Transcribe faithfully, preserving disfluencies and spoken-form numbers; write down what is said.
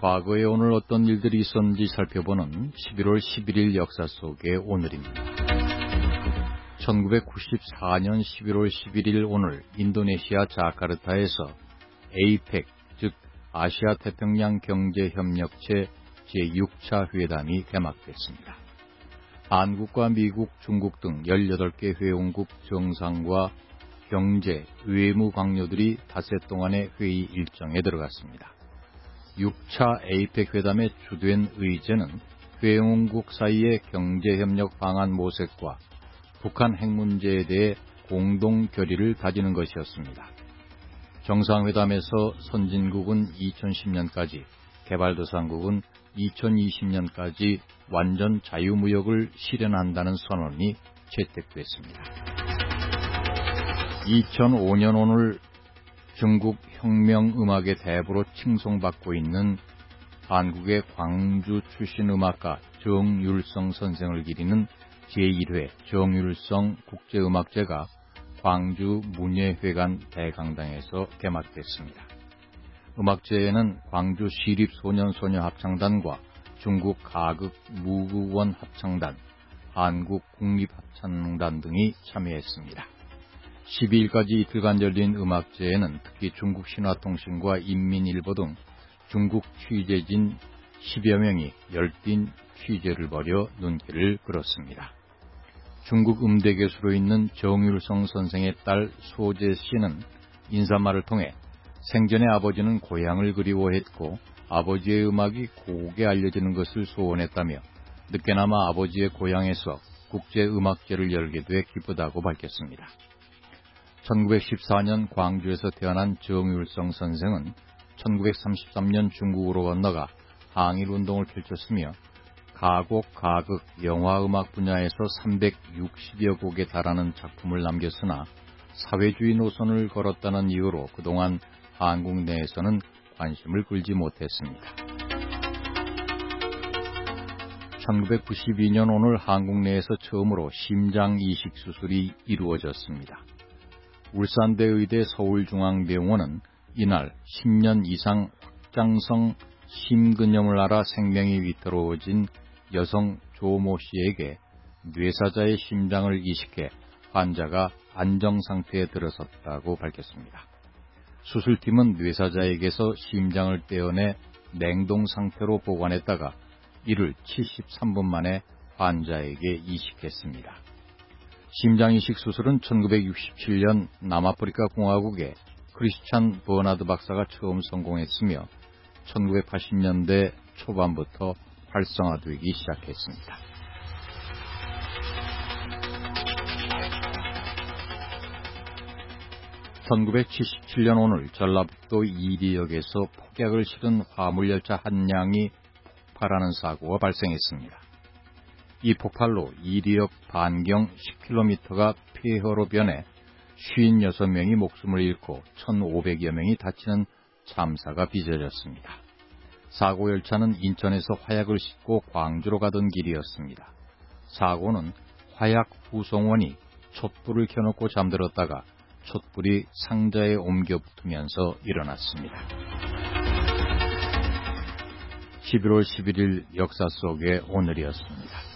과거에 오늘 어떤 일들이 있었는지 살펴보는 십일월 십일일 역사 속의 오늘입니다. 천구백구십사년 십일월 십일일 오늘 인도네시아 자카르타에서 에이펙, 즉 아시아태평양 경제협력체 제육 차 회담이 개막됐습니다. 한국과 미국, 중국 등 열여덟 개 회원국 정상과 경제, 외무 관료들이 닷새 동안의 회의 일정에 들어갔습니다. 육 차 에이펙 회담의 주된 의제는 회원국 사이의 경제협력 방안 모색과 북한 핵 문제에 대해 공동 결의를 다지는 것이었습니다. 정상회담에서 선진국은 이천십년까지, 개발도상국은 이천이십년까지 완전 자유무역을 실현한다는 선언이 채택됐습니다. 이천오년 오늘 중국 혁명음악의 대부로 칭송받고 있는 한국의 광주 출신 음악가 정율성 선생을 기리는 제일 회 정율성 국제음악제가 광주 문예회관 대강당에서 개막됐습니다. 음악제에는 광주 시립소년소녀합창단과 중국 가극 무구원 합창단, 한국 국립합창단 등이 참여했습니다. 십이일까지 이틀간 열린 음악제에는 특히 중국 신화통신과 인민일보 등 중국 취재진 십여 명이 열띤 취재를 벌여 눈길을 끌었습니다. 중국 음대 교수로 있는 정율성 선생의 딸 소재 씨는 인사말을 통해 생전에 아버지는 고향을 그리워했고 아버지의 음악이 고국에 알려지는 것을 소원했다며 늦게나마 아버지의 고향에서 국제음악제를 열게 돼 기쁘다고 밝혔습니다. 천구백십사년 광주에서 태어난 정율성 선생은 천구백삼십삼년 중국으로 건너가 항일운동을 펼쳤으며 가곡, 가극, 영화음악 분야에서 삼백육십여 곡에 달하는 작품을 남겼으나 사회주의 노선을 걸었다는 이유로 그동안 한국 내에서는 관심을 끌지 못했습니다. 천구백구십이년 오늘 한국 내에서 처음으로 심장 이식 수술이 이루어졌습니다. 울산대 의대 서울중앙병원은 이날 십 년 이상 확장성 심근염을 앓아 생명이 위태로워진 여성 조모 씨에게 뇌사자의 심장을 이식해 환자가 안정상태에 들어섰다고 밝혔습니다. 수술팀은 뇌사자에게서 심장을 떼어내 냉동상태로 보관했다가 이를 칠십삼 분 만에 환자에게 이식했습니다. 심장이식 수술은 천구백육십칠년 남아프리카 공화국의 크리스찬 버나드 박사가 처음 성공했으며 천구백팔십년대 초반부터 활성화되기 시작했습니다. 천구백칠십칠년 오늘 전라북도 이리역에서 폭약을 실은 화물열차 한 량이 폭발하는 사고가 발생했습니다. 이 폭발로 이리역 반경 십 킬로미터가 폐허로 변해 오십육 명이 목숨을 잃고 천오백여 명이 다치는 참사가 빚어졌습니다. 사고 열차는 인천에서 화약을 싣고 광주로 가던 길이었습니다. 사고는 화약 후송원이 촛불을 켜놓고 잠들었다가 촛불이 상자에 옮겨 붙으면서 일어났습니다. 십일월 십일일 역사 속의 오늘이었습니다.